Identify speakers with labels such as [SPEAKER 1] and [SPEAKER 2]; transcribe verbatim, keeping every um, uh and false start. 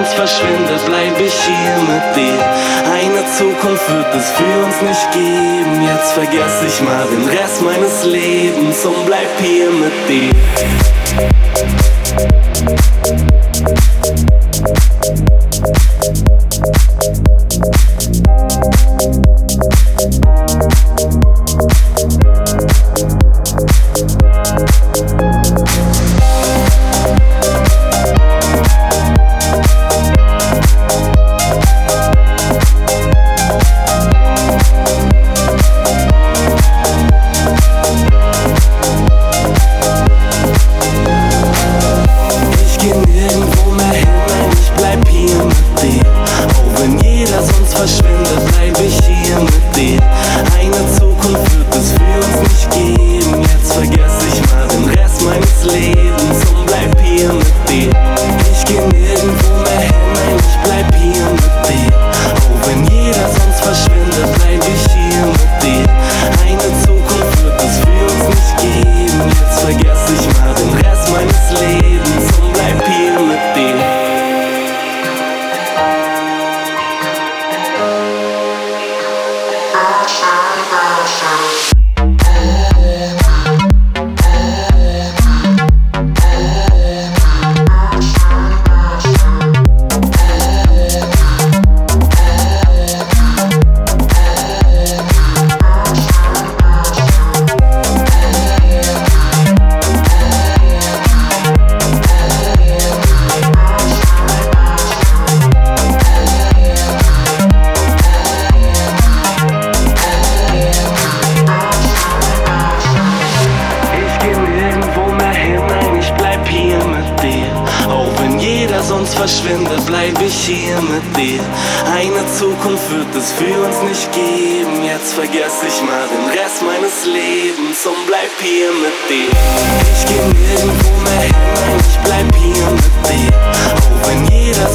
[SPEAKER 1] sonst verschwinde, bleib ich hier mit dir. Eine Zukunft wird es für uns nicht geben. Jetzt vergess ich mal den Rest meines Lebens und bleib hier mit dir. Sonst verschwinde, bleib ich hier mit dir. Eine Zukunft wird es für uns nicht geben. Jetzt vergess ich mal den Rest meines Lebens und bleib hier mit dir. Ich geh nirgendwo mehr hin, nein, ich bleib hier mit dir. Auch wenn jeder